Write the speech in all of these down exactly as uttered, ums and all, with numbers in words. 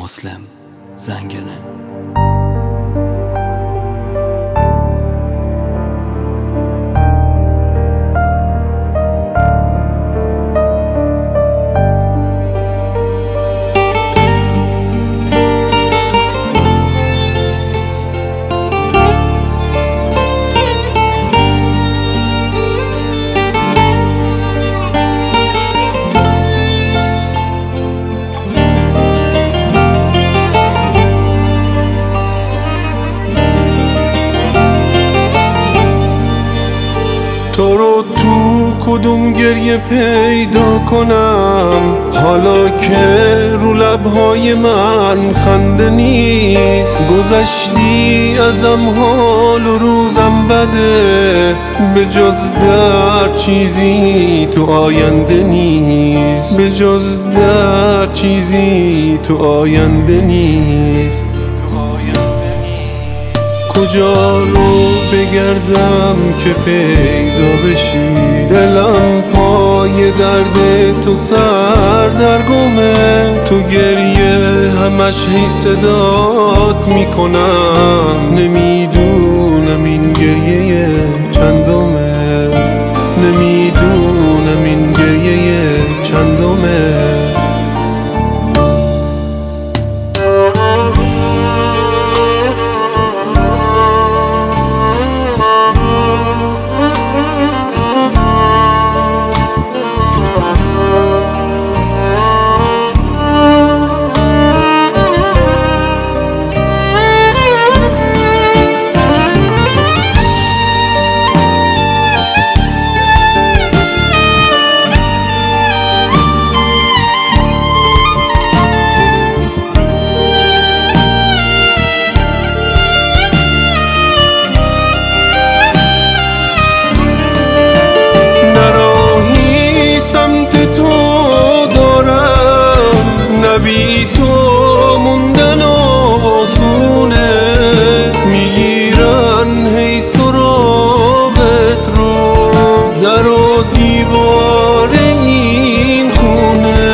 مسلم زنگنه. تو رو تو کدوم گریه پیدا کنم، حالا که رو لبهای من خنده نیست. گذشتی ازم، حال و روزم بده، به جز در چیزی تو آینده نیست. به جز در چیزی تو آینده نیست. کجا رو بگردم که پیدا بشی؟ دلم پای درد تو سردرگمه. تو گریه همش هی صدات میکنم، نمیدونم این گریه چندمه. نمیدونم این گریه چندمه. بی تو موندن آسونه، میگیرن هی سراغت رو. در و دیوار این خونه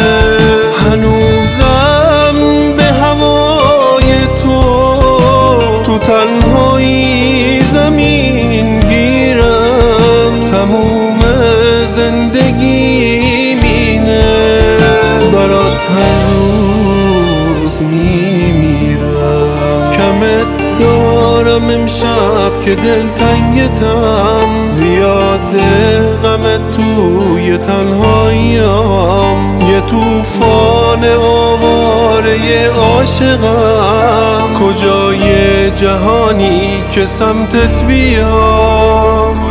هنوزم به هوای تو. تو تنهایی زمین گیرم، تموم زندگی مینه برات. هر روز میمیرم، کمت دارم امشب که دلتنگتم. زیاده غمت توی تنهاییم، یه توفان آواره عاشقم. کجای جهانی که سمتت بیام؟